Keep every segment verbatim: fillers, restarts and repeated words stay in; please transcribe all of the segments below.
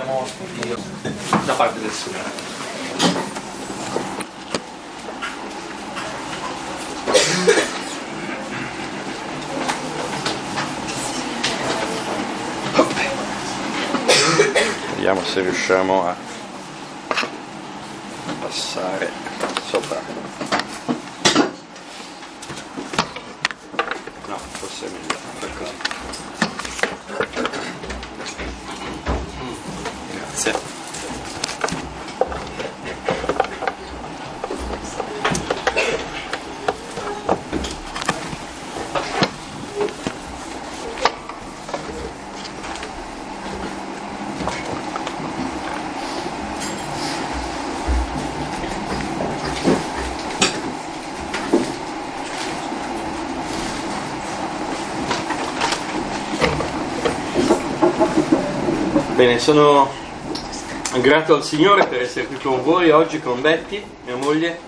abbiamo studio da parte del Signore. Vediamo se riusciamo a passare sopra. No, forse è meglio per così. Grazie. Bene, sono grato al Signore per essere qui con voi oggi, con Betty, mia moglie,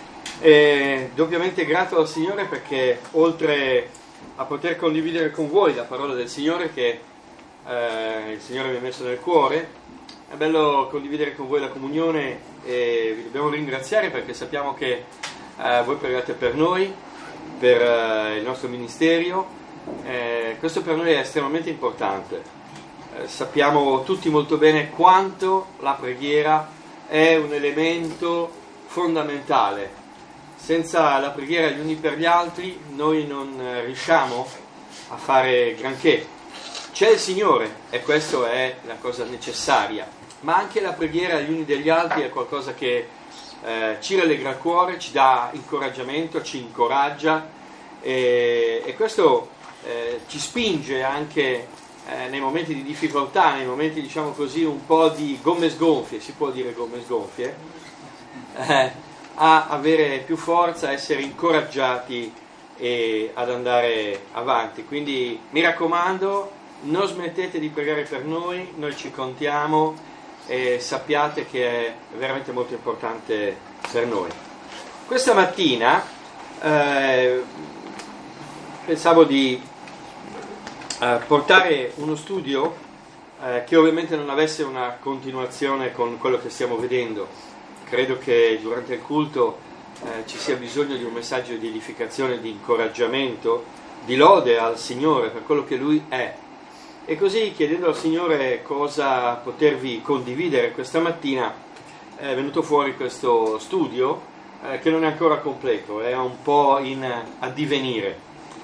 e doppiamente grato al Signore perché oltre a poter condividere con voi la parola del Signore che eh, il Signore mi ha messo nel cuore, è bello condividere con voi la comunione e vi dobbiamo ringraziare perché sappiamo che eh, voi pregate per noi, per eh, il nostro ministero, eh, questo per noi è estremamente importante. Eh, sappiamo tutti molto bene quanto la preghiera è un elemento fondamentale. Senza la preghiera gli uni per gli altri noi non eh, riusciamo a fare granché. C'è il Signore e questa è la cosa necessaria, ma anche la preghiera gli uni degli altri è qualcosa che eh, ci rallegra il cuore, ci dà incoraggiamento, ci incoraggia e, e questo eh, ci spinge anche Eh, nei momenti di difficoltà, nei momenti diciamo così un po' di gomme sgonfie, si può dire gomme sgonfie, eh, a avere più forza, a essere incoraggiati e ad andare avanti. Quindi mi raccomando, non smettete di pregare per noi, noi ci contiamo e sappiate che è veramente molto importante per noi. Questa mattina eh, pensavo di portare uno studio eh, che ovviamente non avesse una continuazione con quello che stiamo vedendo. Credo che durante il culto eh, ci sia bisogno di un messaggio di edificazione, di incoraggiamento, di lode al Signore per quello che Lui è. E così, chiedendo al Signore cosa potervi condividere questa mattina, è venuto fuori questo studio eh, che non è ancora completo, è un po' in addivenire.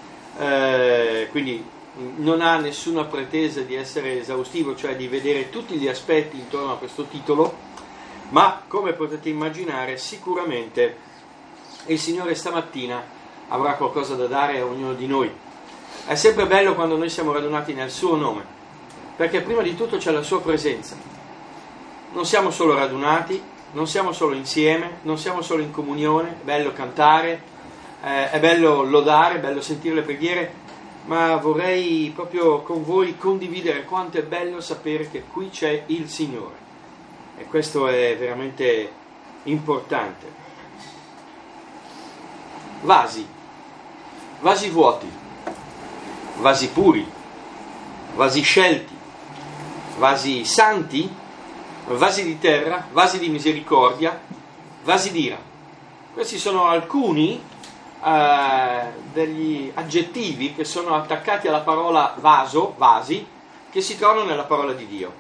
Eh, quindi non ha nessuna pretesa di essere esaustivo, cioè di vedere tutti gli aspetti intorno a questo titolo, ma come potete immaginare sicuramente il Signore stamattina avrà qualcosa da dare a ognuno di noi. È sempre bello quando noi siamo radunati nel suo nome, perché prima di tutto c'è la sua presenza. Non siamo solo radunati, non siamo solo insieme, non siamo solo in comunione, è bello cantare, eh, è bello lodare, è bello sentire le preghiere, ma vorrei proprio con voi condividere quanto è bello sapere che qui c'è il Signore e questo è veramente importante. Vasi, vasi vuoti, vasi puri, vasi scelti, vasi santi, vasi di terra, vasi di misericordia, vasi d'ira. Questi sono alcuni Uh, degli aggettivi che sono attaccati alla parola vaso, vasi, che si trovano nella parola di Dio.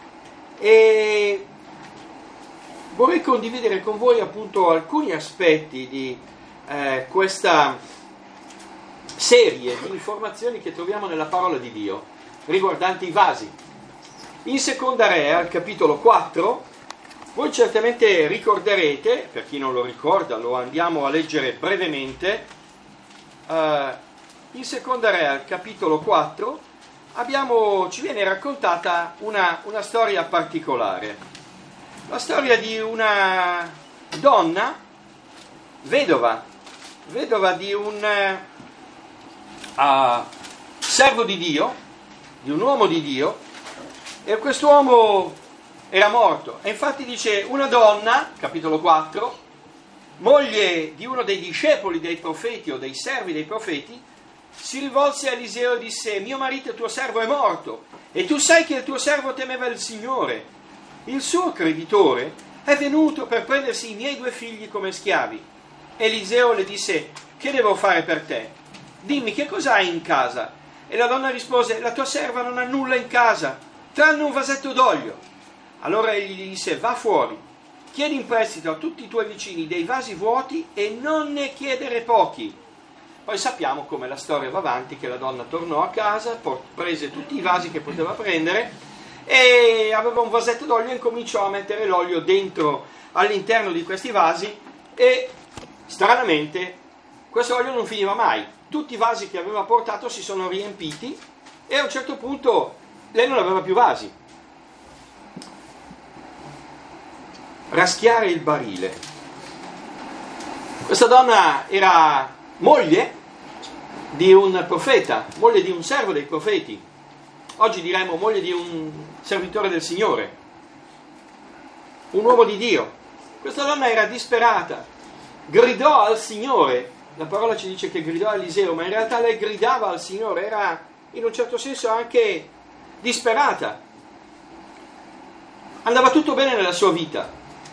E vorrei condividere con voi appunto alcuni aspetti di uh, questa serie di informazioni che troviamo nella parola di Dio riguardanti i vasi. In Seconda Re, al capitolo quattro, voi certamente ricorderete, per chi non lo ricorda lo andiamo a leggere brevemente, uh, in Seconda Re al capitolo quattro abbiamo, ci viene raccontata una, una storia particolare, la storia di una donna vedova, vedova di un uh, servo di Dio, di un uomo di Dio, e quest'uomo era morto. E infatti dice: una donna, capitolo quattro, moglie di uno dei discepoli dei profeti o dei servi dei profeti, si rivolse a Eliseo e disse: mio marito tuo servo è morto, e tu sai che il tuo servo temeva il Signore. il suo creditore è venuto per prendersi i miei due figli come schiavi. Eliseo le disse: che devo fare per te? Dimmi, che cosa hai in casa? E la donna rispose: la tua serva non ha nulla in casa, tranne un vasetto d'olio. Allora egli gli disse: va fuori, chiedi in prestito a tutti i tuoi vicini dei vasi vuoti e non ne chiedere pochi. Poi sappiamo come la storia va avanti, che la donna tornò a casa, prese tutti i vasi che poteva prendere e aveva un vasetto d'olio e incominciò a mettere l'olio dentro, all'interno di questi vasi, e stranamente questo olio non finiva mai. Tutti i vasi che aveva portato si sono riempiti e a un certo punto lei non aveva più vasi. Raschiare il barile. Questa donna era moglie di un profeta, moglie di un servo dei profeti. Oggi diremmo moglie di un servitore del Signore, un uomo di Dio. Questa donna era disperata, gridò al Signore. La parola ci dice che gridò a Eliseo, ma in realtà lei gridava al Signore, era in un certo senso anche disperata. Andava tutto bene nella sua vita.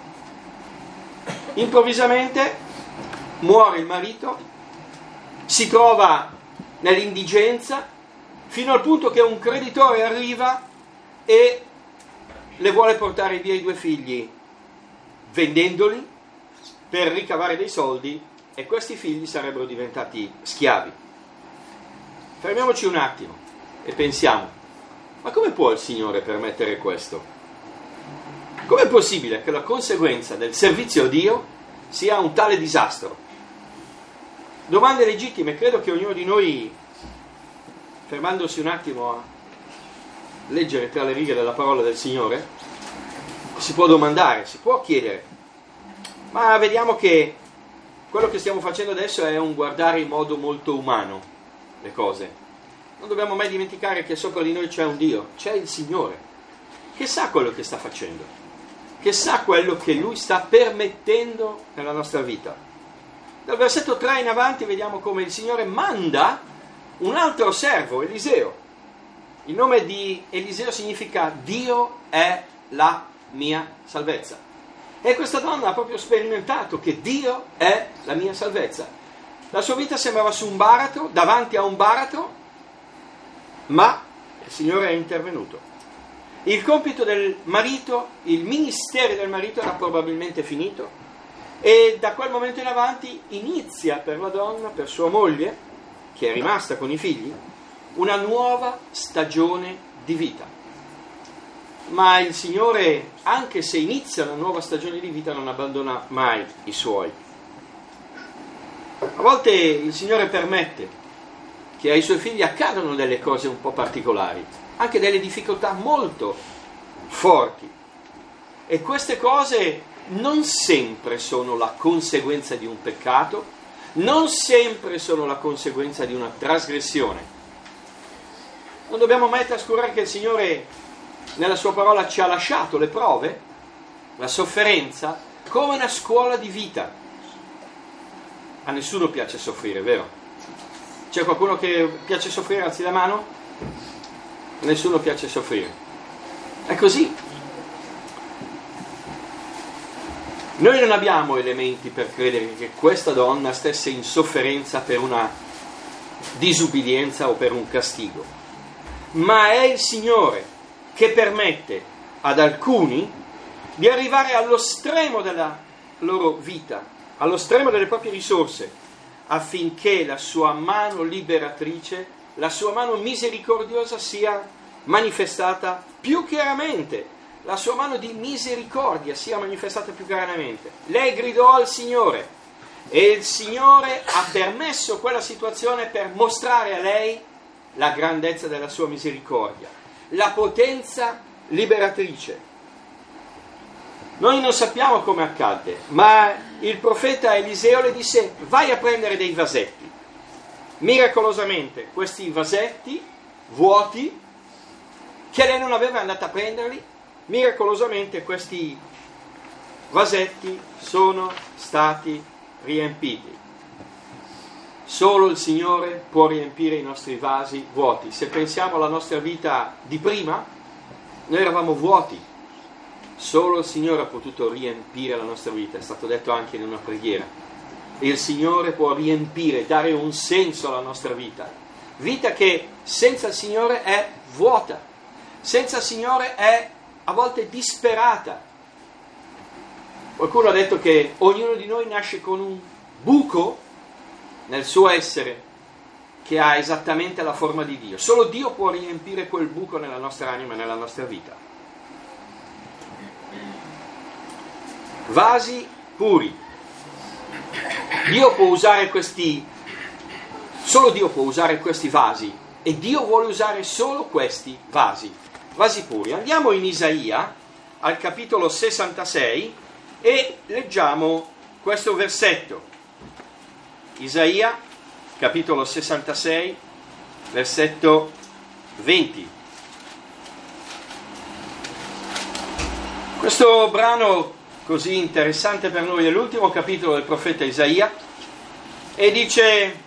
Improvvisamente muore il marito, si trova nell'indigenza, fino al punto che un creditore arriva e le vuole portare via i due figli, vendendoli per ricavare dei soldi, e questi figli sarebbero diventati schiavi. Fermiamoci un attimo e pensiamo: ma come può il Signore permettere questo? Com'è possibile che la conseguenza del servizio a Dio sia un tale disastro? Domande legittime. Credo che ognuno di noi, fermandosi un attimo a leggere tra le righe della parola del Signore, si può domandare, si può chiedere. Ma vediamo che quello che stiamo facendo adesso è un guardare in modo molto umano le cose. Non dobbiamo mai dimenticare che sopra di noi c'è un Dio, c'è il Signore, che sa quello che sta facendo, che sa quello che Lui sta permettendo nella nostra vita. Dal versetto tre in avanti vediamo come il Signore manda un altro servo, Eliseo. Il nome di Eliseo significa Dio è la mia salvezza. E questa donna ha proprio sperimentato che Dio è la mia salvezza. La sua vita sembrava su un baratro, davanti a un baratro, ma il Signore è intervenuto. Il compito del marito, il ministero del marito era probabilmente finito, e da quel momento in avanti inizia per la donna, per sua moglie, che è rimasta con i figli, una nuova stagione di vita. Ma il Signore, anche se inizia una nuova stagione di vita, non abbandona mai i Suoi. A volte il Signore permette che ai Suoi figli accadano delle cose un po' particolari, anche delle difficoltà molto forti. E queste cose non sempre sono la conseguenza di un peccato, non sempre sono la conseguenza di una trasgressione. Non dobbiamo mai trascurare che il Signore nella sua parola ci ha lasciato le prove, la sofferenza, come una scuola di vita. A nessuno piace soffrire, vero? C'è qualcuno che piace soffrire? Alzi la mano. A nessuno piace soffrire. È così. Noi non abbiamo elementi per credere che questa donna stesse in sofferenza per una disubbidienza o per un castigo, ma è il Signore che permette ad alcuni di arrivare allo stremo della loro vita, allo stremo delle proprie risorse, affinché la sua mano liberatrice, la sua mano misericordiosa sia manifestata più chiaramente, la sua mano di misericordia sia manifestata più chiaramente. Lei gridò al Signore e il Signore ha permesso quella situazione per mostrare a lei la grandezza della sua misericordia, la potenza liberatrice. Noi non sappiamo come accadde, ma il profeta Eliseo le disse: vai a prendere dei vasetti. Miracolosamente questi vasetti vuoti, che lei non aveva, andata a prenderli, miracolosamente questi vasetti sono stati riempiti. Solo il Signore può riempire i nostri vasi vuoti. Se pensiamo alla nostra vita di prima, noi eravamo vuoti, Solo il Signore ha potuto riempire la nostra vita, è stato detto anche in una preghiera. Il Signore può riempire, dare un senso alla nostra vita. Vita che senza il Signore è vuota, senza il Signore è a volte disperata. Qualcuno ha detto che ognuno di noi nasce con un buco nel suo essere che ha esattamente la forma di Dio. Solo Dio può riempire quel buco nella nostra anima e nella nostra vita. Vasi puri. Dio può usare questi, solo Dio può usare questi vasi, e Dio vuole usare solo questi vasi, vasi puri. Andiamo in Isaia, al capitolo sessantasei, e leggiamo questo versetto. Isaia, capitolo sessantasei, versetto venti. Questo brano così interessante per noi è l'ultimo capitolo del profeta Isaia, e dice,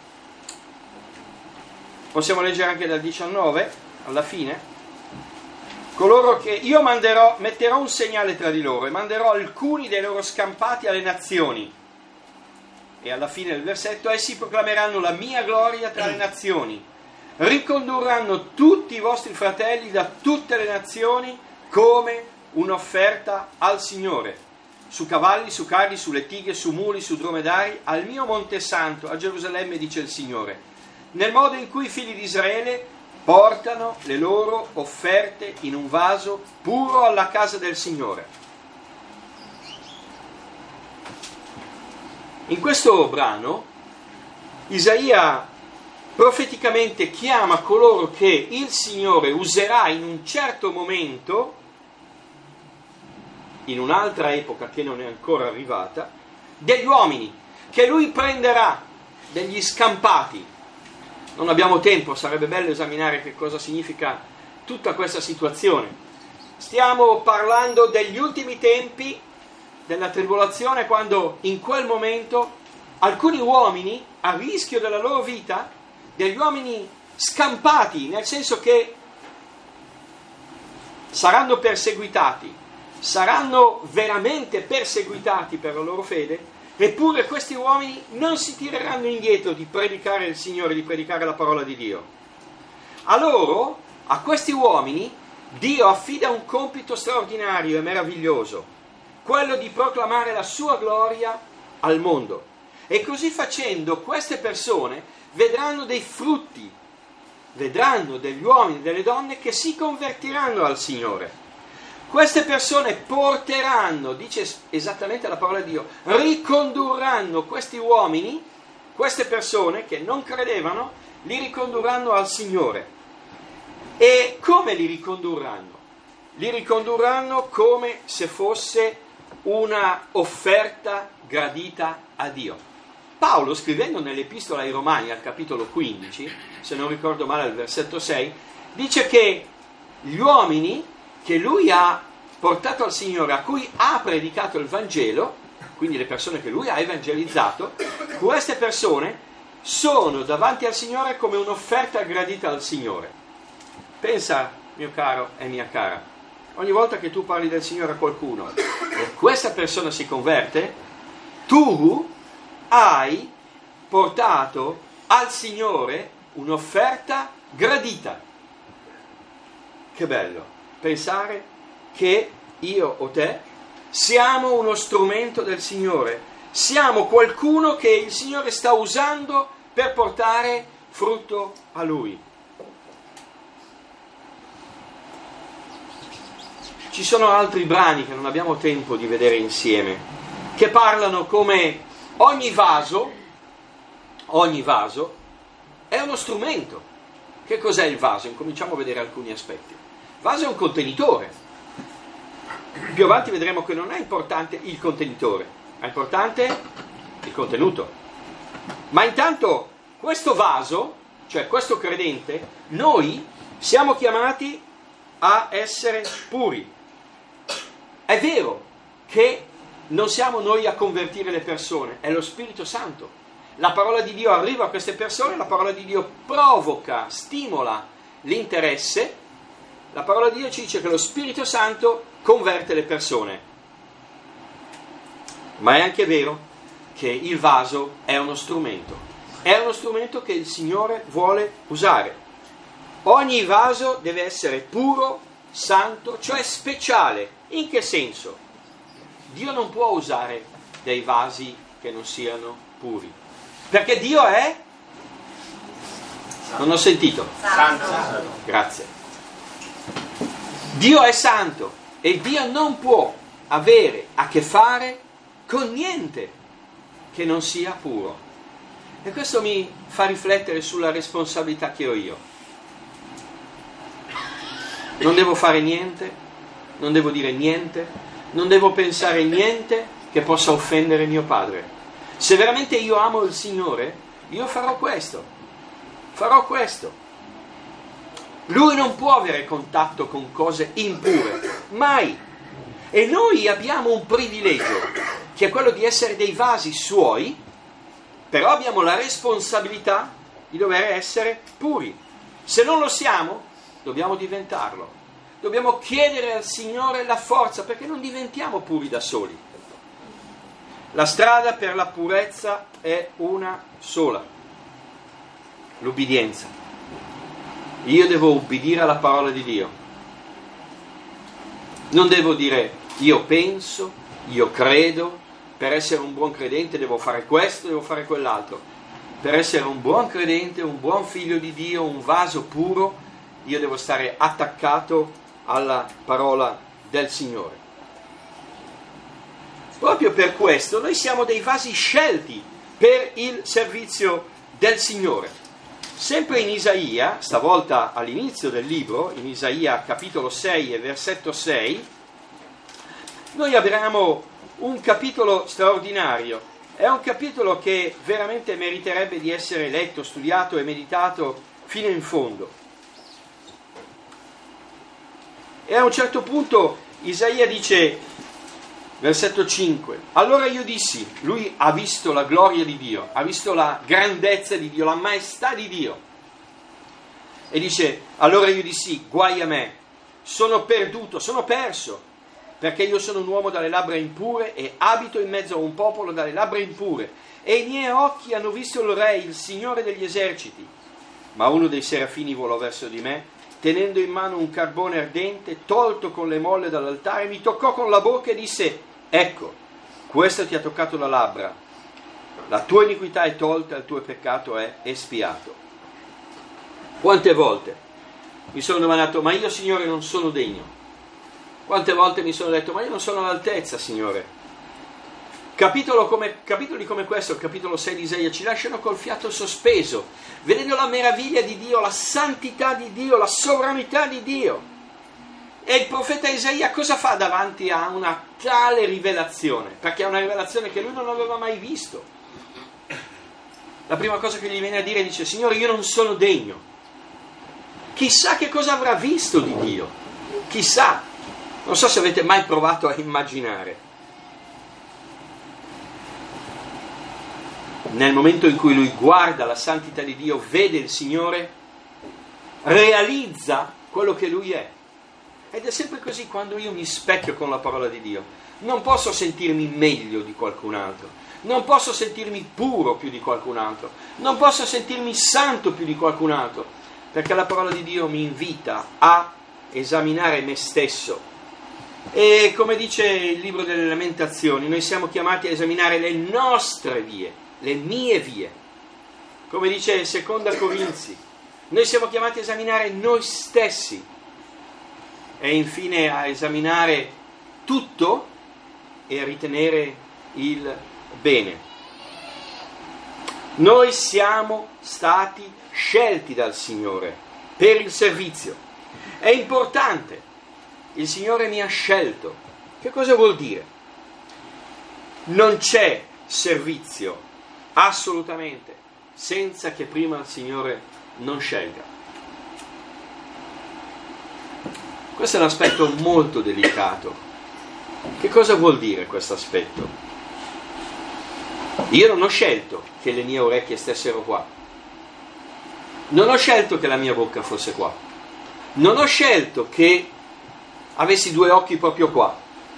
possiamo leggere anche dal diciannove alla fine: coloro che io manderò, metterò un segnale tra di loro e manderò alcuni dei loro scampati alle nazioni. E alla fine del versetto: essi proclameranno la mia gloria tra le nazioni, ricondurranno tutti i vostri fratelli da tutte le nazioni come un'offerta al Signore, su cavalli, su carri, sulle tighe, su muli, su dromedari, al mio monte santo, a Gerusalemme, dice il Signore, nel modo in cui i figli di Israele portano le loro offerte in un vaso puro alla casa del Signore. In questo brano Isaia profeticamente chiama coloro che il Signore userà in un certo momento, in un'altra epoca che non è ancora arrivata, degli uomini che lui prenderà, degli scampati. Non abbiamo tempo, sarebbe bello esaminare che cosa significa tutta questa situazione. Stiamo parlando degli ultimi tempi della tribolazione, quando in quel momento alcuni uomini, a rischio della loro vita, degli uomini scampati, nel senso che saranno perseguitati, saranno veramente perseguitati per la loro fede, eppure questi uomini non si tireranno indietro di predicare il Signore, di predicare la parola di Dio. A loro, a questi uomini, Dio affida un compito straordinario e meraviglioso, quello di proclamare la sua gloria al mondo. E così facendo queste persone vedranno dei frutti, vedranno degli uomini e delle donne che si convertiranno al Signore. Queste persone porteranno, dice esattamente la parola di Dio, ricondurranno questi uomini, queste persone che non credevano, li ricondurranno al Signore. E come li ricondurranno? Li ricondurranno come se fosse una offerta gradita a Dio. Paolo, scrivendo nell'Epistola ai Romani, al capitolo quindici, se non ricordo male al versetto sei, dice che gli uomini che lui ha portato al Signore, a cui ha predicato il Vangelo, quindi le persone che lui ha evangelizzato, queste persone sono davanti al Signore come un'offerta gradita al Signore. Pensa, mio caro e mia cara, ogni volta che tu parli del Signore a qualcuno e questa persona si converte, tu hai portato al Signore un'offerta gradita. Che bello pensare che io o te siamo uno strumento del Signore, siamo qualcuno che il Signore sta usando per portare frutto a Lui. Ci sono altri brani che non abbiamo tempo di vedere insieme, che parlano come ogni vaso, ogni vaso è uno strumento. Che cos'è il vaso? Incominciamo a vedere alcuni aspetti. Il vaso è un contenitore. Più avanti vedremo che non è importante il contenitore, è importante il contenuto. Ma intanto questo vaso, cioè questo credente, noi siamo chiamati a essere puri. È vero che non siamo noi a convertire le persone, è lo Spirito Santo. La parola di Dio arriva a queste persone, la parola di Dio provoca, stimola l'interesse. La parola di Dio ci dice che lo Spirito Santo converte le persone. Ma è anche vero che il vaso è uno strumento, è uno strumento che il Signore vuole usare. Ogni vaso deve essere puro, santo, cioè speciale. In che senso? Dio non può usare dei vasi che non siano puri, perché Dio è... Non ho sentito. Santo. Grazie. Dio è santo e Dio non può avere a che fare con niente che non sia puro. E questo mi fa riflettere sulla responsabilità che ho io. Non devo fare niente, non devo dire niente, non devo pensare niente che possa offendere mio padre. Se veramente io amo il Signore, io farò questo. Farò questo. Lui non può avere contatto con cose impure, mai. E noi abbiamo un privilegio, che è quello di essere dei vasi suoi, però abbiamo la responsabilità di dover essere puri. Se non lo siamo, dobbiamo diventarlo. Dobbiamo chiedere al Signore la forza, perché non diventiamo puri da soli. La strada per la purezza è una sola: l'ubbidienza. Io devo ubbidire alla parola di Dio. Non devo dire io penso, io credo, per essere un buon credente devo fare questo, devo fare quell'altro. Per essere un buon credente, un buon figlio di Dio, un vaso puro, io devo stare attaccato alla parola del Signore. Proprio per questo noi siamo dei vasi scelti per il servizio del Signore. Sempre in Isaia, stavolta all'inizio del libro, in Isaia capitolo sei e versetto sei, noi abbiamo un capitolo straordinario. È un capitolo che veramente meriterebbe di essere letto, studiato e meditato fino in fondo. E a un certo punto Isaia dice, versetto cinque, allora io dissi, lui ha visto la gloria di Dio, ha visto la grandezza di Dio, la maestà di Dio, e dice, allora io dissi, guai a me, sono perduto, sono perso, perché io sono un uomo dalle labbra impure e abito in mezzo a un popolo dalle labbra impure, e i miei occhi hanno visto il Re, il Signore degli eserciti. Ma uno dei serafini volò verso di me, tenendo in mano un carbone ardente, tolto con le molle dall'altare, mi toccò con la bocca e disse, ecco, questo ti ha toccato la labbra, la tua iniquità è tolta, il tuo peccato è espiato. Quante volte mi sono domandato, ma io Signore non sono degno? Quante volte mi sono detto, ma io non sono all'altezza, Signore? Capitolo come, capitoli come questo, il capitolo sei di Isaia, ci lasciano col fiato sospeso, vedendo la meraviglia di Dio, la santità di Dio, la sovranità di Dio. E il profeta Isaia cosa fa davanti a una tale rivelazione? Perché è una rivelazione che lui non aveva mai visto. La prima cosa che gli viene a dire dice, Signore, io non sono degno. Chissà che cosa avrà visto di Dio. Chissà. Non so se avete mai provato a immaginare. Nel momento in cui lui guarda la santità di Dio, vede il Signore, realizza quello che lui è. Ed è sempre così quando io mi specchio con la parola di Dio. Non posso sentirmi meglio di qualcun altro, non posso sentirmi puro più di qualcun altro, non posso sentirmi santo più di qualcun altro, perché la parola di Dio mi invita a esaminare me stesso. E come dice il libro delle Lamentazioni, noi siamo chiamati a esaminare le nostre vie, le mie vie. Come dice seconda Corinzi, noi siamo chiamati a esaminare noi stessi e infine a esaminare tutto e a ritenere il bene. Noi siamo stati scelti dal Signore per il servizio. È importante. Il Signore mi ha scelto. Che cosa vuol dire? Non c'è servizio assolutamente senza che prima il Signore non scelga. Questo è un aspetto molto delicato. Che cosa vuol dire questo aspetto? Io non ho scelto che le mie orecchie stessero qua, non ho scelto che la mia bocca fosse qua, non ho scelto che avessi due occhi proprio qua.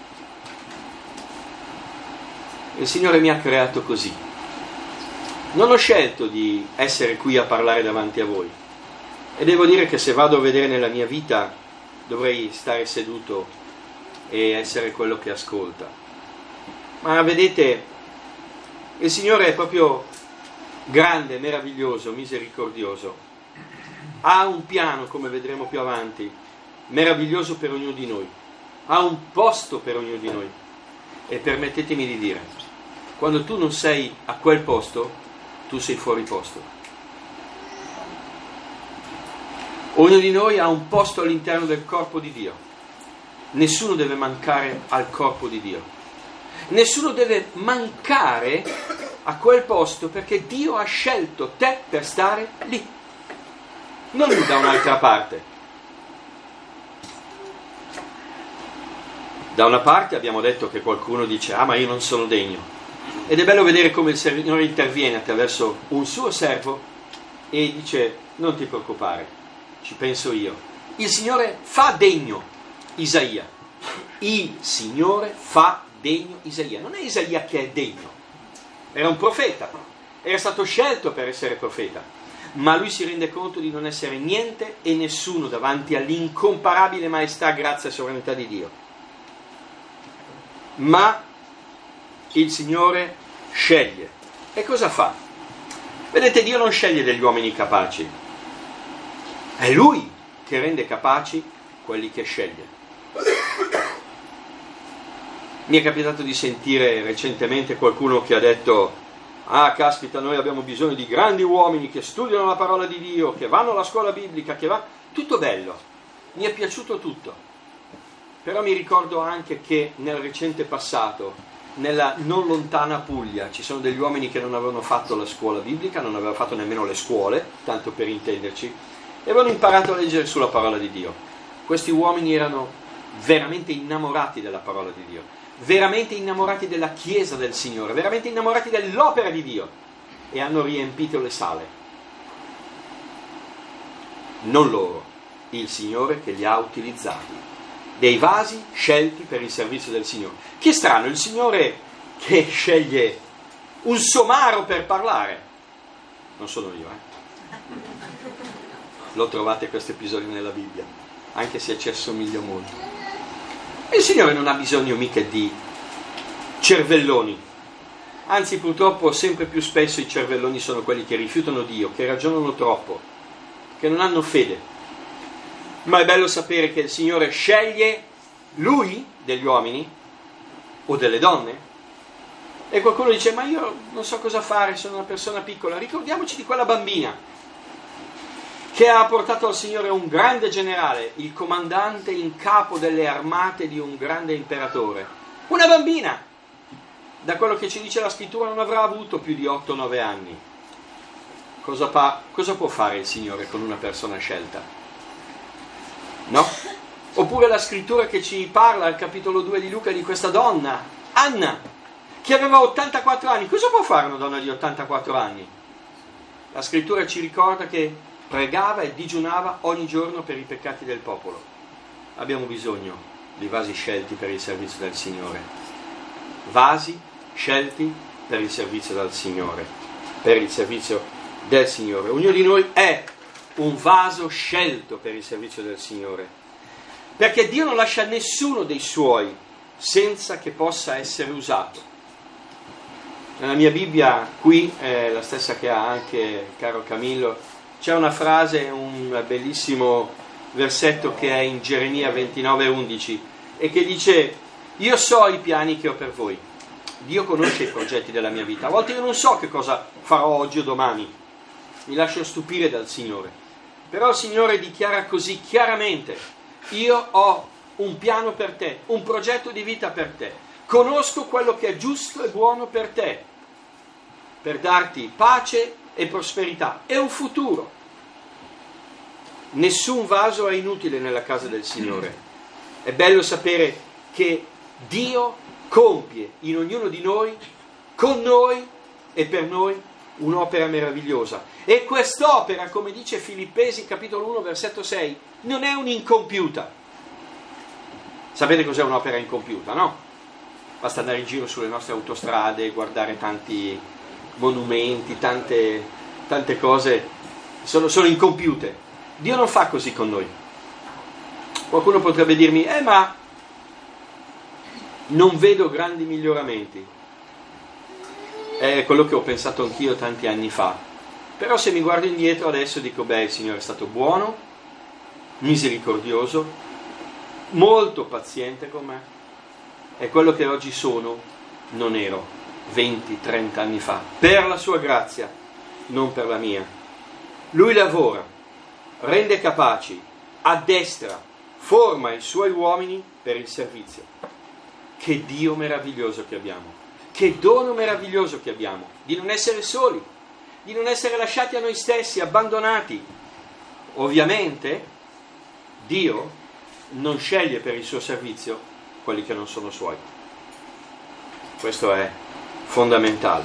Il Signore mi ha creato così. Non ho scelto di essere qui a parlare davanti a voi. E devo dire che se vado a vedere nella mia vita, dovrei stare seduto e essere quello che ascolta. Ma vedete, il Signore è proprio grande, meraviglioso, misericordioso. Ha un piano, come vedremo più avanti, meraviglioso per ognuno di noi. Ha un posto per ognuno di noi. E permettetemi di dire, quando tu non sei a quel posto, tu sei fuori posto. Ognuno di noi ha un posto all'interno del corpo di Dio. Nessuno deve mancare al corpo di Dio. Nessuno deve mancare a quel posto perché Dio ha scelto te per stare lì, non da un'altra parte. Da una parte abbiamo detto che qualcuno dice: ah, ma io non sono degno. Ed è bello vedere come il Signore interviene attraverso un suo servo e dice: non ti preoccupare, ci penso io. Il Signore fa degno Isaia. Il Signore fa degno Isaia. Non è Isaia che è degno, era un profeta, era stato scelto per essere profeta, ma lui si rende conto di non essere niente e nessuno davanti all'incomparabile maestà, grazia e sovranità di Dio. Ma il Signore sceglie. E cosa fa? Vedete, Dio non sceglie degli uomini capaci, è Lui che rende capaci quelli che sceglie. Mi è capitato di sentire recentemente qualcuno che ha detto: ah, caspita, noi abbiamo bisogno di grandi uomini che studiano la parola di Dio, che vanno alla scuola biblica, che va... Tutto bello, mi è piaciuto tutto. Però mi ricordo anche che nel recente passato, nella non lontana Puglia, ci sono degli uomini che non avevano fatto la scuola biblica, non avevano fatto nemmeno le scuole, tanto per intenderci, e avevano imparato a leggere sulla parola di Dio. Questi uomini erano veramente innamorati della parola di Dio, veramente innamorati della Chiesa del Signore, veramente innamorati dell'opera di Dio, e hanno riempito le sale. Non loro, il Signore che li ha utilizzati, dei vasi scelti per il servizio del Signore. Che strano, il Signore che sceglie un somaro per parlare. Non sono io, eh. Lo trovate questo episodio nella Bibbia, anche se ci assomiglia molto. E il Signore non ha bisogno mica di cervelloni. Anzi, purtroppo sempre più spesso i cervelloni sono quelli che rifiutano Dio, che ragionano troppo, che non hanno fede. Ma è bello sapere che il Signore sceglie Lui degli uomini o delle donne. E qualcuno dice: ma io non so cosa fare, sono una persona piccola. Ricordiamoci di quella bambina che ha portato al Signore un grande generale, il comandante in capo delle armate di un grande imperatore. Una bambina, da quello che ci dice la scrittura, non avrà avuto più di otto nove anni. Cosa, pa- cosa può fare il Signore con una persona scelta? No? Oppure la scrittura che ci parla al capitolo due di Luca di questa donna, Anna, che aveva ottantaquattro anni. Cosa può fare una donna di ottantaquattro anni? La scrittura ci ricorda che pregava e digiunava ogni giorno per i peccati del popolo. Abbiamo bisogno di vasi scelti per il servizio del Signore. Vasi scelti per il servizio del Signore. Per il servizio del Signore. Ognuno di noi è un vaso scelto per il servizio del Signore, perché Dio non lascia nessuno dei suoi senza che possa essere usato. Nella mia Bibbia, qui è la stessa che ha anche il caro Camillo, c'è una frase, un bellissimo versetto che è in Geremia ventinove undici e che dice: io so i piani che ho per voi. Dio conosce i progetti della mia vita. A volte io non so che cosa farò oggi o domani, mi lascio stupire dal Signore. Però il Signore dichiara così chiaramente: io ho un piano per te, un progetto di vita per te, conosco quello che è giusto e buono per te, per darti pace e prosperità e un futuro. Nessun vaso è inutile nella casa del Signore. È bello sapere che Dio compie in ognuno di noi, con noi e per noi, un'opera meravigliosa. E quest'opera, come dice Filippesi capitolo uno versetto sei, non è un'incompiuta. Sapete cos'è un'opera incompiuta, no? Basta andare in giro sulle nostre autostrade, guardare tanti monumenti, tante, tante cose, sono, sono incompiute. Dio non fa così con noi. Qualcuno potrebbe dirmi, eh ma non vedo grandi miglioramenti. È quello che ho pensato anch'io tanti anni fa. Però se mi guardo indietro adesso dico, beh, il Signore è stato buono, misericordioso, molto paziente con me, e quello che oggi sono non ero venti trenta anni fa, per la sua grazia, non per la mia. Lui lavora, rende capaci, addestra, forma i suoi uomini per il servizio. Che Dio meraviglioso che abbiamo, che dono meraviglioso che abbiamo, di non essere soli, di non essere lasciati a noi stessi, abbandonati. Ovviamente Dio non sceglie per il suo servizio quelli che non sono suoi. Questo è fondamentale.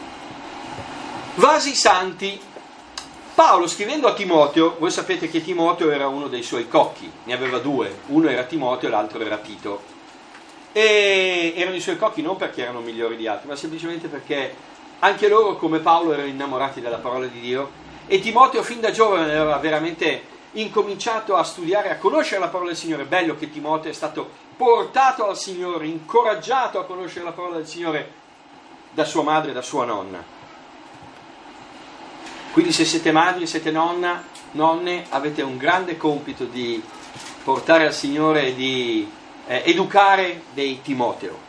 Vasi santi. Paolo, scrivendo a Timoteo, voi sapete che Timoteo era uno dei suoi cocchi, ne aveva due, uno era Timoteo e l'altro era Tito. E erano i suoi cocchi non perché erano migliori di altri, ma semplicemente perché anche loro, come Paolo, erano innamorati della parola di Dio, e Timoteo fin da giovane aveva veramente incominciato a studiare, a conoscere la parola del Signore. Bello che Timoteo è stato portato al Signore, incoraggiato a conoscere la parola del Signore da sua madre e da sua nonna. Quindi se siete madri, siete nonna, nonne, avete un grande compito di portare al Signore e di eh, educare dei Timoteo.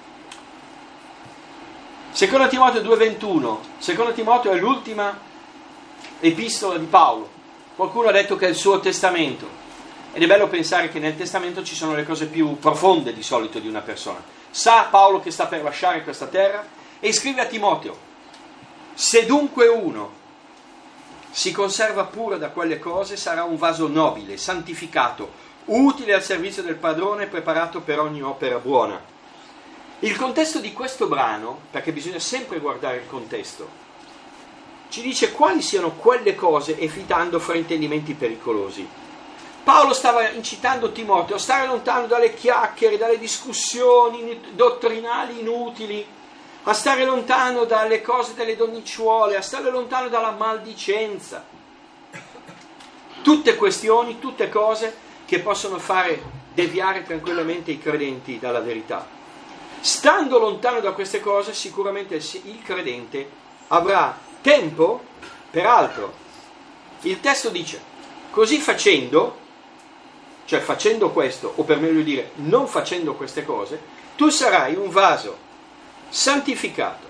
Seconda Timoteo due ventuno. Seconda Timoteo è l'ultima epistola di Paolo. Qualcuno ha detto che è il suo testamento, ed è bello pensare che nel testamento ci sono le cose più profonde di solito di una persona. Sa Paolo che sta per lasciare questa terra e scrive a Timoteo: se dunque uno si conserva puro da quelle cose, sarà un vaso nobile, santificato, utile al servizio del padrone, preparato per ogni opera buona. Il contesto di questo brano, perché bisogna sempre guardare il contesto, ci dice quali siano quelle cose, evitando fraintendimenti pericolosi. Paolo stava incitando Timoteo a stare lontano dalle chiacchiere, dalle discussioni dottrinali inutili, a stare lontano dalle cose delle donnicciuole, a stare lontano dalla maldicenza. Tutte questioni, tutte cose che possono fare deviare tranquillamente i credenti dalla verità. Stando lontano da queste cose, sicuramente il credente avrà tempo per altro. Il testo dice: così facendo, cioè facendo questo, o per meglio dire non facendo queste cose, tu sarai un vaso santificato,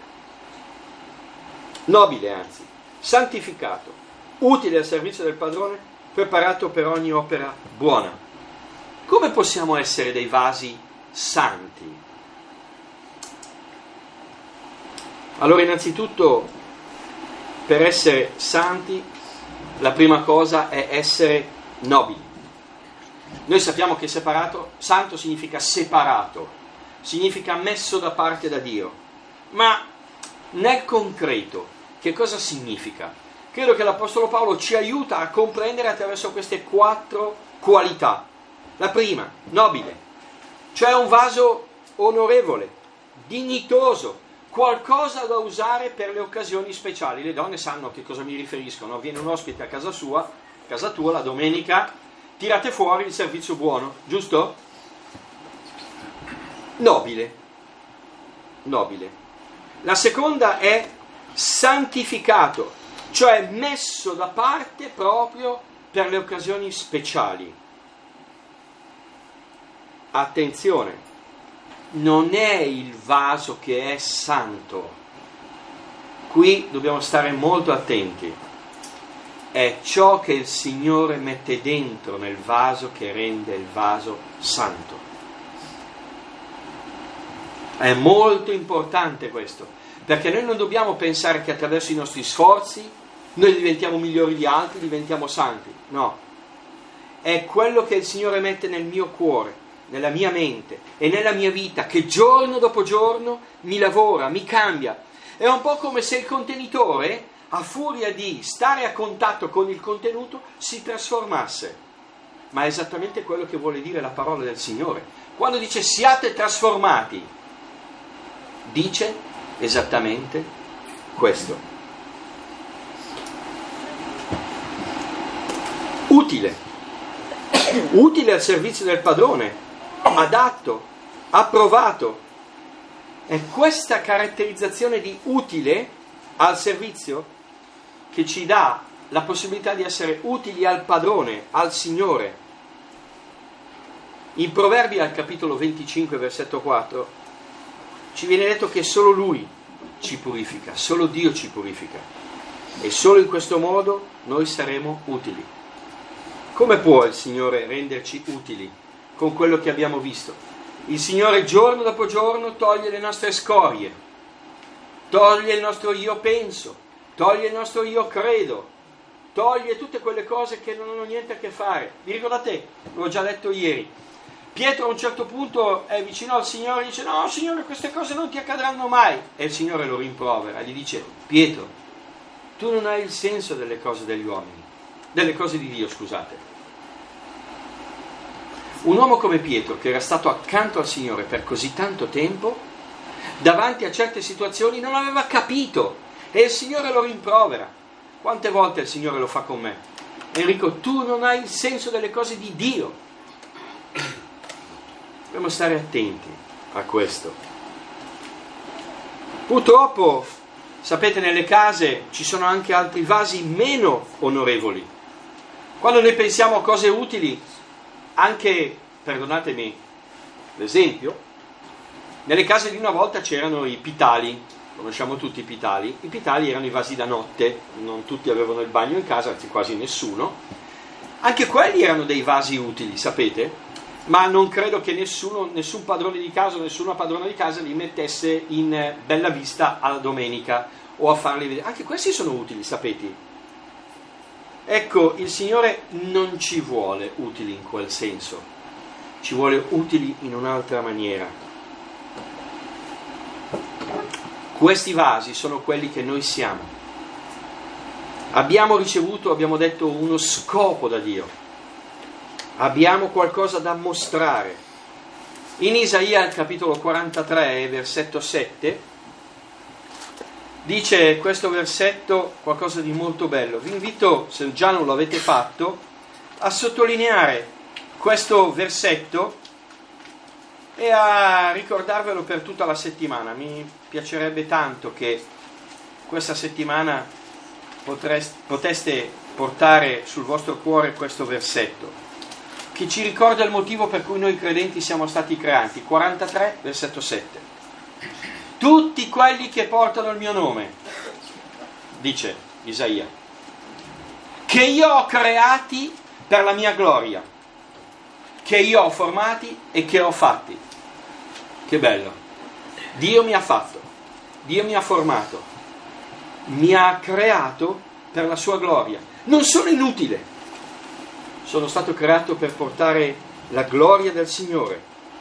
nobile anzi, santificato, utile al servizio del padrone, preparato per ogni opera buona. Come possiamo essere dei vasi santi? Allora, innanzitutto, per essere santi, la prima cosa è essere nobili. Noi sappiamo che separato, santo significa separato, significa messo da parte da Dio. Ma nel concreto, che cosa significa? Credo che l'Apostolo Paolo ci aiuta a comprendere attraverso queste quattro qualità. La prima, nobile, cioè un vaso onorevole, dignitoso, qualcosa da usare per le occasioni speciali. Le donne sanno a che cosa mi riferisco, no? Viene un ospite a casa sua, a casa tua, la domenica, tirate fuori il servizio buono, giusto? Nobile. Nobile. La seconda è santificato, cioè messo da parte proprio per le occasioni speciali. Attenzione, non è il vaso che è santo. Qui dobbiamo stare molto attenti. È ciò che il Signore mette dentro nel vaso che rende il vaso santo. È molto importante questo, perché noi non dobbiamo pensare che attraverso i nostri sforzi noi diventiamo migliori di altri, diventiamo santi. No. È quello che il Signore mette nel mio cuore, nella mia mente e nella mia vita, che giorno dopo giorno mi lavora, mi cambia. È un po' come se il contenitore, a furia di stare a contatto con il contenuto, si trasformasse. Ma è esattamente quello che vuole dire la parola del Signore. Quando dice siate trasformati, dice esattamente questo. Utile, utile al servizio del padrone, adatto, approvato. È questa caratterizzazione di utile al servizio che ci dà la possibilità di essere utili al padrone, al Signore. In Proverbi al capitolo venticinque, versetto quattro, ci viene detto che solo Lui ci purifica, solo Dio ci purifica. E solo in questo modo noi saremo utili. Come può il Signore renderci utili con quello che abbiamo visto? Il Signore giorno dopo giorno toglie le nostre scorie, toglie il nostro io penso, toglie il nostro io credo, toglie tutte quelle cose che non hanno niente a che fare. Vi ricordate? L'ho già detto ieri. Pietro a un certo punto è vicino al Signore e dice: no Signore, queste cose non ti accadranno mai. E il Signore lo rimprovera, gli dice: Pietro, tu non hai il senso delle cose degli uomini, delle cose di Dio, scusate. Un uomo come Pietro, che era stato accanto al Signore per così tanto tempo, davanti a certe situazioni non aveva capito e il Signore lo rimprovera. Quante volte il Signore lo fa con me? Enrico, tu non hai il senso delle cose di Dio. Dobbiamo stare attenti a questo. Purtroppo, sapete, nelle case ci sono anche altri vasi meno onorevoli. Quando noi pensiamo a cose utili, anche, perdonatemi l'esempio, nelle case di una volta c'erano i pitali, conosciamo tutti i pitali. I pitali erano i vasi da notte, non tutti avevano il bagno in casa, anzi quasi nessuno. Anche quelli erano dei vasi utili, sapete? Ma non credo che nessuno, nessun padrone di casa o nessuna padrona di casa li mettesse in bella vista alla domenica o a farli vedere. Anche questi sono utili, sapete? Ecco, il Signore non ci vuole utili in quel senso, ci vuole utili in un'altra maniera. Questi vasi sono quelli che noi siamo. Abbiamo ricevuto, abbiamo detto, uno scopo da Dio. Abbiamo qualcosa da mostrare. In Isaia, al capitolo quarantatré, versetto sette, dice questo versetto qualcosa di molto bello. Vi invito, se già non lo avete fatto, a sottolineare questo versetto e a ricordarvelo per tutta la settimana. Mi piacerebbe tanto che questa settimana potreste, poteste portare sul vostro cuore questo versetto, che ci ricorda il motivo per cui noi credenti siamo stati creati. quarantatré, versetto sette. Tutti quelli che portano il mio nome, dice Isaia, che io ho creati per la mia gloria, che io ho formati e che ho fatti. Che bello! Dio mi ha fatto, Dio mi ha formato, mi ha creato per la sua gloria. Non sono inutile. Sono stato creato per portare la gloria del Signore.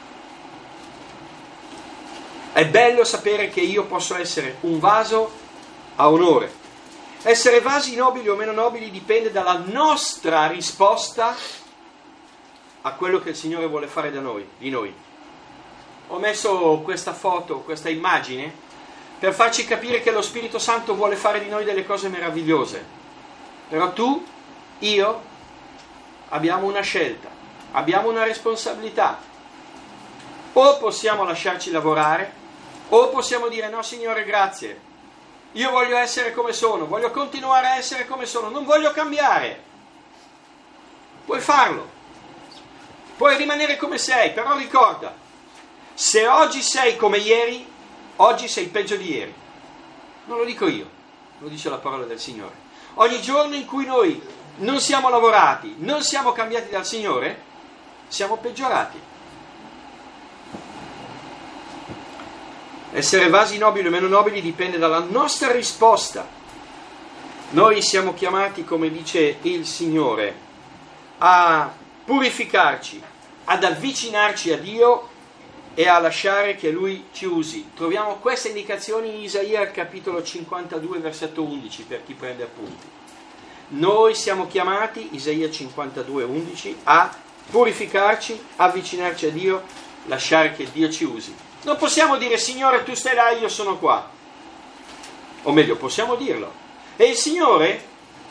È bello sapere che io posso essere un vaso a onore. Essere vasi nobili o meno nobili dipende dalla nostra risposta a quello che il Signore vuole fare da noi, di noi. Ho messo questa foto, questa immagine, per farci capire che lo Spirito Santo vuole fare di noi delle cose meravigliose. Però tu, io, abbiamo una scelta, abbiamo una responsabilità. O possiamo lasciarci lavorare, o possiamo dire: no Signore, grazie, io voglio essere come sono, voglio continuare a essere come sono, non voglio cambiare. Puoi farlo, puoi rimanere come sei, però ricorda, se oggi sei come ieri, oggi sei peggio di ieri. Non lo dico io, lo dice la parola del Signore. Ogni giorno in cui noi non siamo lavorati, non siamo cambiati dal Signore, siamo peggiorati. Essere vasi nobili o meno nobili dipende dalla nostra risposta. Noi siamo chiamati, come dice il Signore, a purificarci, ad avvicinarci a Dio e a lasciare che Lui ci usi. Troviamo queste indicazioni in Isaia al capitolo cinquantadue, versetto undici, per chi prende appunti. Noi siamo chiamati, Isaia cinquantadue undici, a purificarci, avvicinarci a Dio lasciare che Dio ci usi. Non possiamo dire Signore tu stai là, io sono qua. O meglio, possiamo dirlo. E il Signore,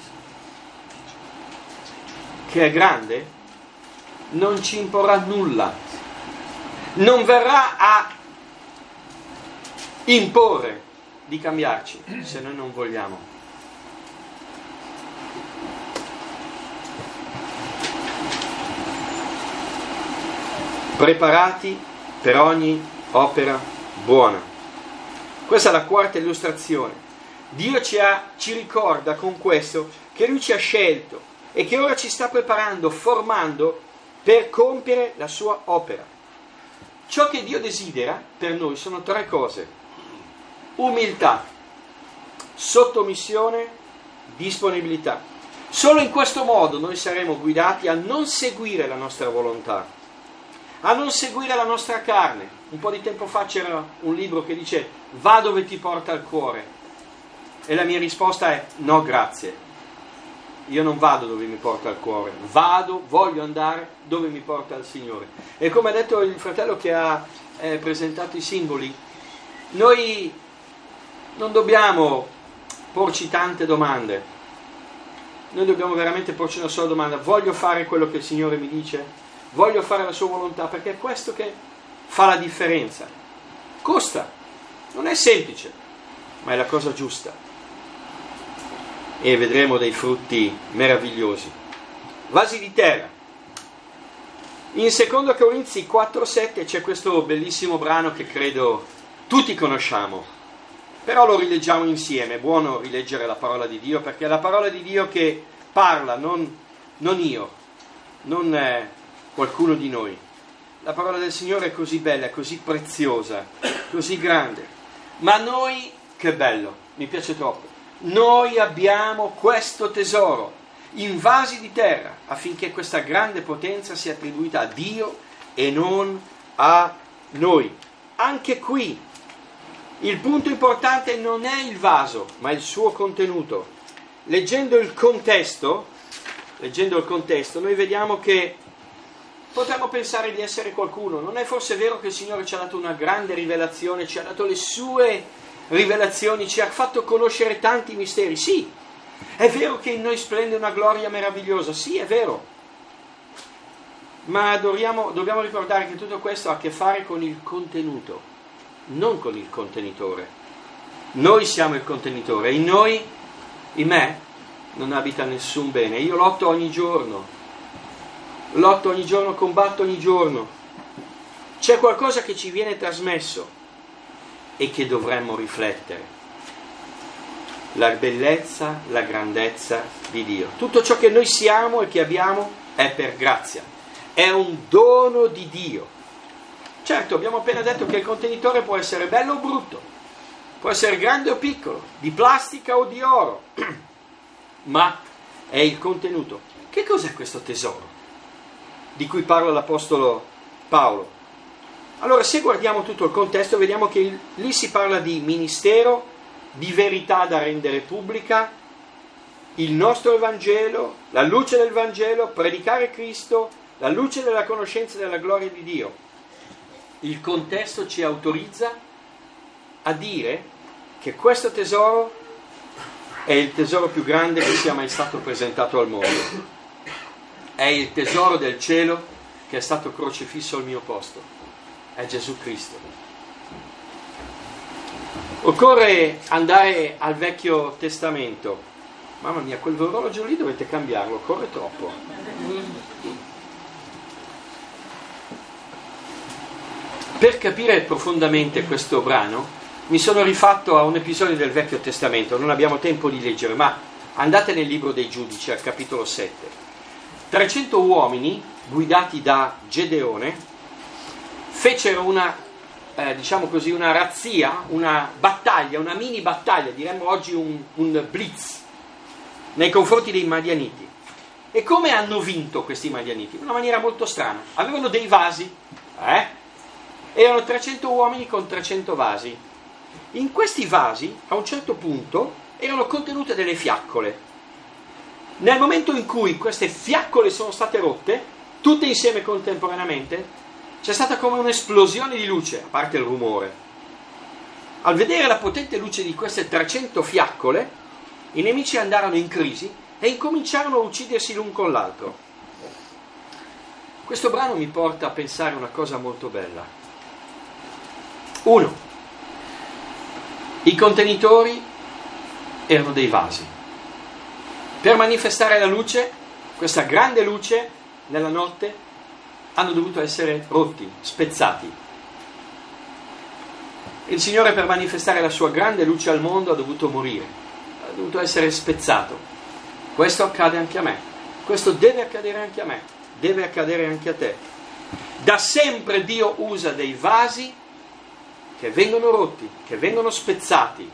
che è grande, non ci imporrà nulla. Non verrà a imporre di cambiarci se noi non vogliamo. Preparati per ogni opera buona. Questa è la quarta illustrazione. Dio ci, ha, ci ricorda con questo che Lui ci ha scelto e che ora ci sta preparando, formando per compiere la sua opera. Ciò che Dio desidera per noi sono tre cose: umiltà, sottomissione, disponibilità. Solo in questo modo noi saremo guidati a non seguire la nostra volontà, a non seguire la nostra carne. Un po' di tempo fa c'era un libro che dice va dove ti porta il cuore, e la mia risposta è no grazie, io non vado dove mi porta il cuore, vado, voglio andare dove mi porta il Signore. E come ha detto il fratello che ha eh, presentato i simboli, noi non dobbiamo porci tante domande, noi dobbiamo veramente porci una sola domanda: voglio fare quello che il Signore mi dice? Voglio fare la sua volontà? Perché è questo che fa la differenza. Costa, non è semplice, ma è la cosa giusta. E vedremo dei frutti meravigliosi. Vasi di terra. In seconda Corinzi quattro sette c'è questo bellissimo brano che credo tutti conosciamo, però lo rileggiamo insieme. È buono rileggere la parola di Dio, perché è la parola di Dio che parla, non, non io, non eh, qualcuno di noi. La parola del Signore è così bella, così preziosa, così grande. Ma noi, che bello, mi piace troppo, noi abbiamo questo tesoro in vasi di terra, affinché questa grande potenza sia attribuita a Dio e non a noi. Anche qui il punto importante non è il vaso, ma il suo contenuto. Leggendo il contesto, leggendo il contesto, noi vediamo che potremmo pensare di essere qualcuno. Non è forse vero che il Signore ci ha dato una grande rivelazione, ci ha dato le sue rivelazioni, ci ha fatto conoscere tanti misteri? Sì. È vero che in noi splende una gloria meravigliosa? Sì, è vero. Ma dobbiamo, dobbiamo ricordare che tutto questo ha a che fare con il contenuto, non con il contenitore. Noi siamo il contenitore, in noi, in me, non abita nessun bene. Io lotto ogni giorno, lotto ogni giorno, combatto ogni giorno. C'è qualcosa che ci viene trasmesso e che dovremmo riflettere: la bellezza, la grandezza di Dio. Tutto ciò che noi siamo e che abbiamo è per grazia, è un dono di Dio. Certo, abbiamo appena detto che il contenitore può essere bello o brutto, può essere grande o piccolo, di plastica o di oro, ma è il contenuto. Che cos'è questo tesoro di cui parla l'Apostolo Paolo? Allora, se guardiamo tutto il contesto, vediamo che lì si parla di ministero, di verità da rendere pubblica, il nostro Evangelo, la luce del Vangelo, predicare Cristo, la luce della conoscenza della gloria di Dio. Il contesto ci autorizza a dire che questo tesoro è il tesoro più grande che sia mai stato presentato al mondo. È il tesoro del cielo che è stato crocifisso al mio posto. È Gesù Cristo. Occorre andare al Vecchio Testamento. Mamma mia, quell'orologio lì dovete cambiarlo, corre troppo. Per capire profondamente questo brano mi sono rifatto a un episodio del Vecchio Testamento. Non abbiamo tempo di leggere, ma andate nel libro dei Giudici al capitolo sette. trecento uomini guidati da Gedeone fecero una, eh, diciamo così, una razzia, una battaglia, una mini battaglia, diremmo oggi un, un blitz, nei confronti dei Madianiti. E come hanno vinto questi Madianiti? In una maniera molto strana. Avevano dei vasi, eh? Erano trecento uomini con trecento vasi. In questi vasi, a un certo punto, erano contenute delle fiaccole. Nel momento in cui queste fiaccole sono state rotte, tutte insieme contemporaneamente, C'è stata come un'esplosione di luce, a parte il rumore. Al vedere la potente luce di queste trecento fiaccole, i nemici andarono in crisi e incominciarono a uccidersi l'un con l'altro. Questo brano mi porta a pensare una cosa molto bella. Uno, i contenitori erano dei vasi. Per manifestare la luce, questa grande luce, nella notte, hanno dovuto essere rotti, spezzati. Il Signore, per manifestare la sua grande luce al mondo, ha dovuto morire, ha dovuto essere spezzato. Questo accade anche a me, questo deve accadere anche a me, deve accadere anche a te. Da sempre Dio usa dei vasi che vengono rotti, che vengono spezzati,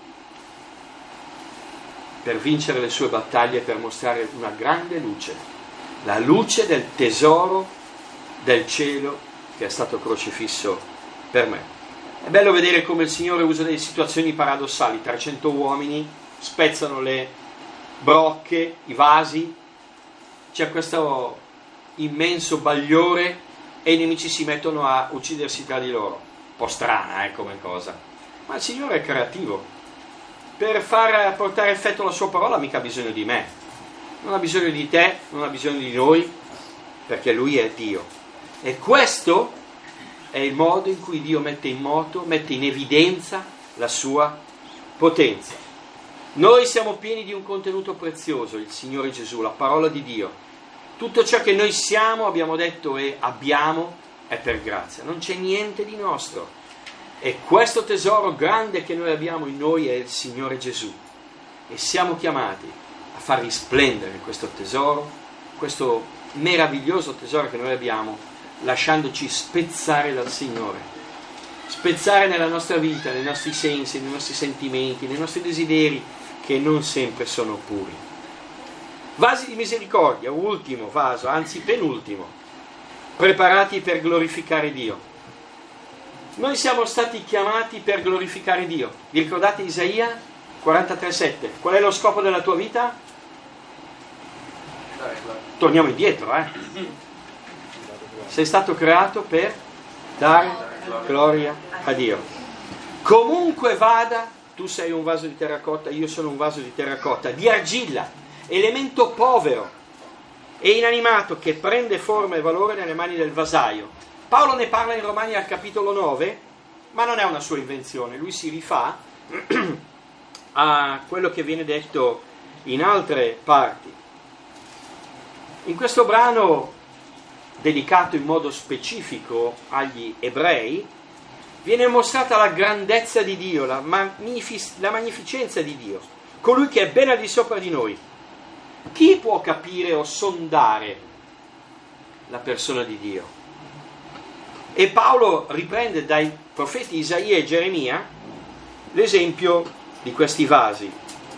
per vincere le sue battaglie, per mostrare una grande luce, la luce del tesoro del cielo che è stato crocifisso per me. È bello vedere come il Signore usa delle situazioni paradossali. trecento uomini spezzano le brocche, i vasi, c'è questo immenso bagliore e i nemici si mettono a uccidersi tra di loro. Un po' strana eh, come cosa, ma il Signore è creativo. Per far portare effetto la sua parola mica ha bisogno di me, non ha bisogno di te, non ha bisogno di noi, perché Lui è Dio. E questo è il modo in cui Dio mette in moto, mette in evidenza la sua potenza. Noi siamo pieni di un contenuto prezioso, il Signore Gesù, la parola di Dio. Tutto ciò che noi siamo, abbiamo detto, e abbiamo è per grazia, non c'è niente di nostro. E questo tesoro grande che noi abbiamo in noi è il Signore Gesù. E siamo chiamati a far risplendere questo tesoro, questo meraviglioso tesoro che noi abbiamo, lasciandoci spezzare dal Signore. Spezzare nella nostra vita, nei nostri sensi, nei nostri sentimenti, nei nostri desideri, che non sempre sono puri. Vasi di misericordia, ultimo vaso, anzi penultimo, preparati per glorificare Dio. Noi siamo stati chiamati per glorificare Dio. Vi ricordate Isaia quarantatré sette? Qual è lo scopo della tua vita? Torniamo indietro, eh? Sei stato creato per dare gloria a Dio. Comunque vada, tu sei un vaso di terracotta, io sono un vaso di terracotta, di argilla, elemento povero e inanimato che prende forma e valore nelle mani del vasaio. Paolo ne parla in Romani al capitolo nove, ma non è una sua invenzione, lui si rifà a quello che viene detto in altre parti. In questo brano, dedicato in modo specifico agli ebrei, viene mostrata la grandezza di Dio, la, magnific- la magnificenza di Dio, colui che è ben al di sopra di noi. Chi può capire o sondare la persona di Dio? E Paolo riprende dai profeti Isaia e Geremia l'esempio di questi vasi.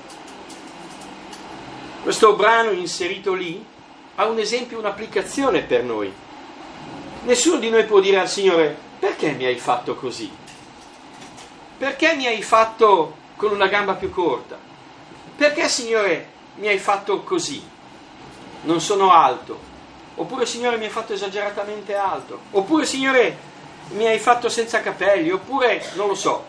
Questo brano inserito lì ha un esempio, un'applicazione per noi. Nessuno di noi può dire al Signore: perché mi hai fatto così? Perché mi hai fatto con una gamba più corta? Perché, Signore, mi hai fatto così? Non sono alto. Oppure, Signore, mi hai fatto esageratamente alto. Oppure, Signore, mi hai fatto senza capelli. Oppure, non lo so.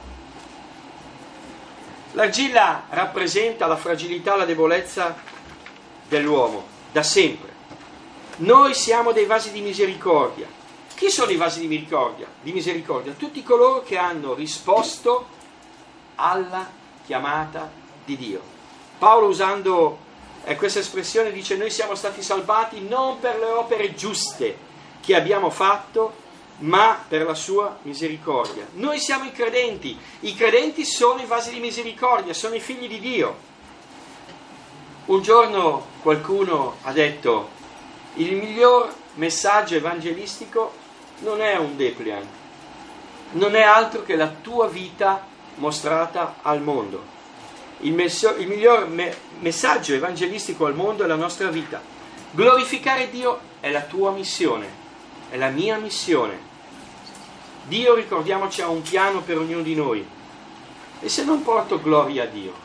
L'argilla rappresenta la fragilità, la debolezza dell'uomo, da sempre. Noi siamo dei vasi di misericordia. Chi sono i vasi di misericordia? Di misericordia? Tutti coloro che hanno risposto alla chiamata di Dio. Paolo, usando eh, questa espressione, dice: noi siamo stati salvati non per le opere giuste che abbiamo fatto, ma per la sua misericordia. Noi siamo i credenti. I credenti sono i vasi di misericordia, sono i figli di Dio. Un giorno qualcuno ha detto: il miglior messaggio evangelistico non è un dépliant, non è altro che la tua vita mostrata al mondo. Il, messo, il miglior me, messaggio evangelistico al mondo è la nostra vita. Glorificare Dio è la tua missione, è la mia missione. Dio, ricordiamoci, ha un piano per ognuno di noi. E se non porto gloria a Dio,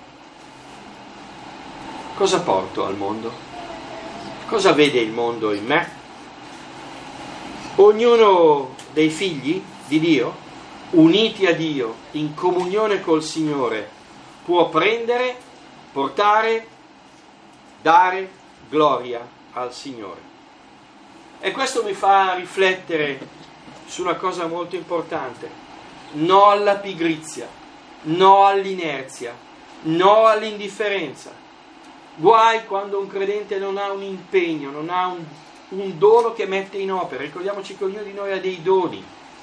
cosa porto al mondo? Cosa vede il mondo in me? Ognuno dei figli di Dio, uniti a Dio, in comunione col Signore, può prendere, portare, dare gloria al Signore. E questo mi fa riflettere su una cosa molto importante: no alla pigrizia, no all'inerzia, no all'indifferenza. Guai quando un credente non ha un impegno, non ha un, un dono che mette in opera. Ricordiamoci che ognuno di noi ha dei doni.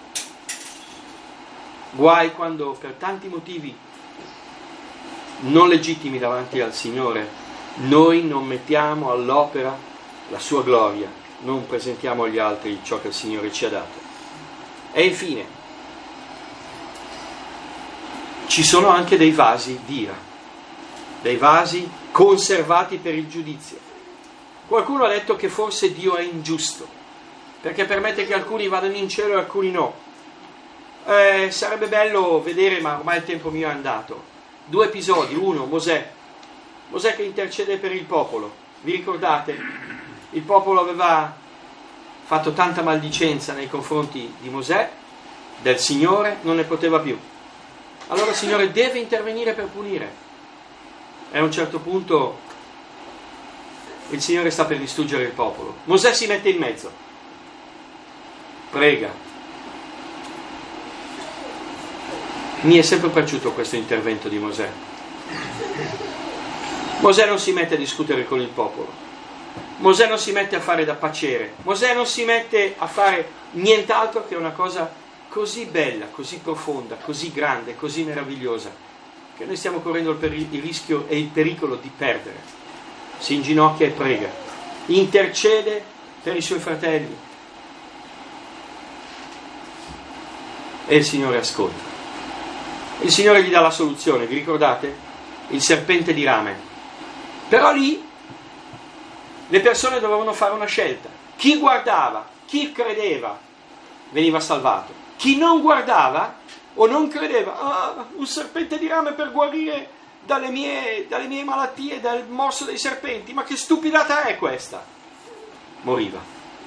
Guai quando per tanti motivi non legittimi davanti al Signore noi non mettiamo all'opera la sua gloria, non presentiamo agli altri ciò che il Signore ci ha dato. E infine ci sono anche dei vasi d'ira, dei vasi conservati per il giudizio. Qualcuno ha detto che forse Dio è ingiusto perché permette che alcuni vadano in cielo e alcuni no. Eh, sarebbe bello vedere, ma ormai il tempo mio è andato, due episodi. Uno, Mosè Mosè che intercede per il popolo. Vi ricordate? Il popolo aveva fatto tanta maldicenza nei confronti di Mosè, del Signore, non ne poteva più. Allora il Signore deve intervenire per punire. E a un certo punto il Signore sta per distruggere il popolo. Mosè si mette in mezzo, prega. Mi è sempre piaciuto questo intervento di Mosè. Mosè non si mette a discutere con il popolo, Mosè non si mette a fare da paciere, Mosè non si mette a fare nient'altro che una cosa così bella, così profonda, così grande, così meravigliosa, che noi stiamo correndo il, peri- il rischio e il pericolo di perdere. Si inginocchia e prega, intercede per i suoi fratelli e il Signore ascolta. Il Signore gli dà la soluzione, vi ricordate? Il serpente di rame. Però lì le persone dovevano fare una scelta. Chi guardava, chi credeva, veniva salvato. Chi non guardava o non credeva, ah, un serpente di rame per guarire dalle mie, dalle mie malattie, dal morso dei serpenti, ma che stupidata è questa? Moriva.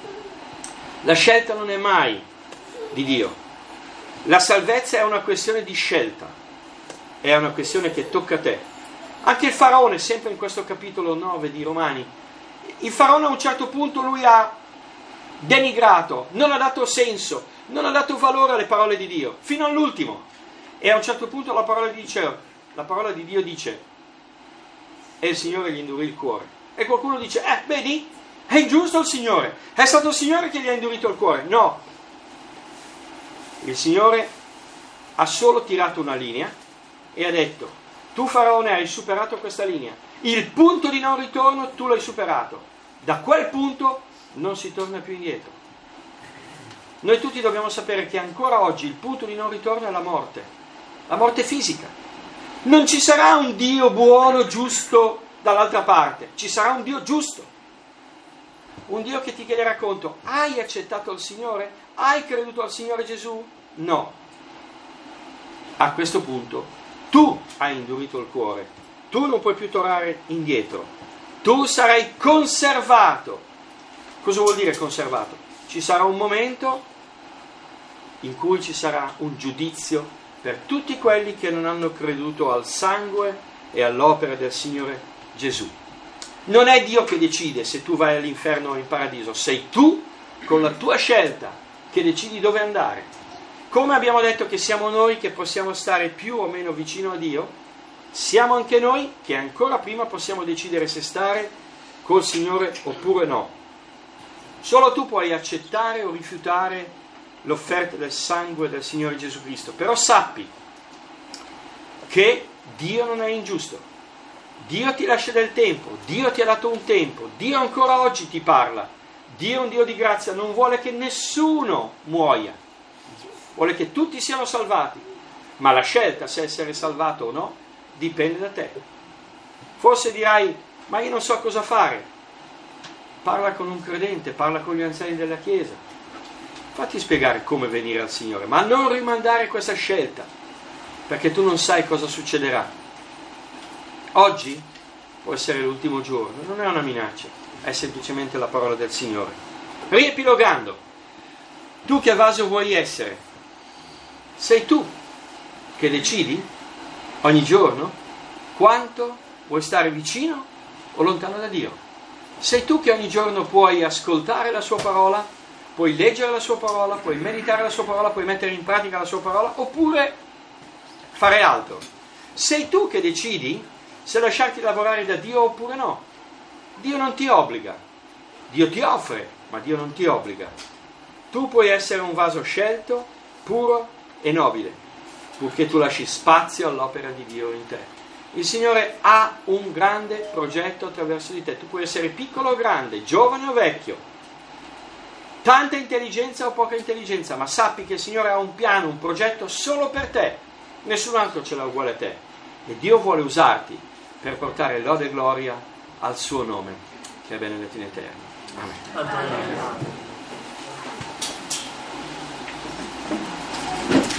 La scelta non è mai di Dio. La salvezza è una questione di scelta, è una questione che tocca a te. Anche il faraone, sempre in questo capitolo nove di Romani, il faraone a un certo punto lui ha denigrato, non ha dato senso, non ha dato valore alle parole di Dio, fino all'ultimo. E a un certo punto la parola di Dio, la parola di Dio dice, e il Signore gli indurì il cuore. E qualcuno dice, eh, vedi, è ingiusto il Signore, è stato il Signore che gli ha indurito il cuore. No, il Signore ha solo tirato una linea e ha detto, tu faraone hai superato questa linea, il punto di non ritorno tu l'hai superato, da quel punto non si torna più indietro. Noi tutti dobbiamo sapere che ancora oggi il punto di non ritorno è la morte, la morte fisica. Non ci sarà un Dio buono, giusto dall'altra parte, ci sarà un Dio giusto, un Dio che ti chiederà conto, hai accettato il Signore? Hai creduto al Signore Gesù? No. A questo punto tu hai indurito il cuore, tu non puoi più tornare indietro, tu sarai conservato. Cosa vuol dire conservato? Ci sarà un momento in cui ci sarà un giudizio per tutti quelli che non hanno creduto al sangue e all'opera del Signore Gesù. Non è Dio che decide se tu vai all'inferno o in paradiso, sei tu con la tua scelta che decidi dove andare. Come abbiamo detto che siamo noi che possiamo stare più o meno vicino a Dio, siamo anche noi che ancora prima possiamo decidere se stare col Signore oppure no. Solo tu puoi accettare o rifiutare l'offerta del sangue del Signore Gesù Cristo. Però sappi che Dio non è ingiusto. Dio ti lascia del tempo, Dio ti ha dato un tempo, Dio ancora oggi ti parla. Dio è un Dio di grazia, non vuole che nessuno muoia, vuole che tutti siano salvati, ma la scelta se essere salvato o no dipende da te. Forse dirai, ma io non so cosa fare. Parla con un credente, parla con gli anziani della Chiesa, fatti spiegare come venire al Signore, ma non rimandare questa scelta, perché tu non sai cosa succederà. Oggi può essere l'ultimo giorno, non è una minaccia, è semplicemente la parola del Signore. Riepilogando, Tu che vaso vuoi essere? Sei tu che decidi ogni giorno quanto vuoi stare vicino o lontano da Dio. Sei tu che ogni giorno puoi ascoltare la sua parola, puoi leggere la sua parola, puoi meditare la sua parola, puoi mettere in pratica la sua parola, oppure fare altro. Sei tu che decidi se lasciarti lavorare da Dio oppure no. Dio non ti obbliga, Dio ti offre, ma Dio non ti obbliga. Tu puoi essere un vaso scelto, puro e nobile, purché tu lasci spazio all'opera di Dio in te. Il Signore ha un grande progetto attraverso di te. Tu puoi essere piccolo o grande, giovane o vecchio, tanta intelligenza o poca intelligenza, ma sappi che il Signore ha un piano, un progetto solo per te. Nessun altro ce l'ha uguale a te. E Dio vuole usarti per portare lode e gloria al suo nome, che è benedetto in eterno. Amen. Amen.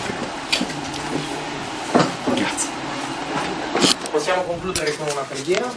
Possiamo concludere con una preghiera?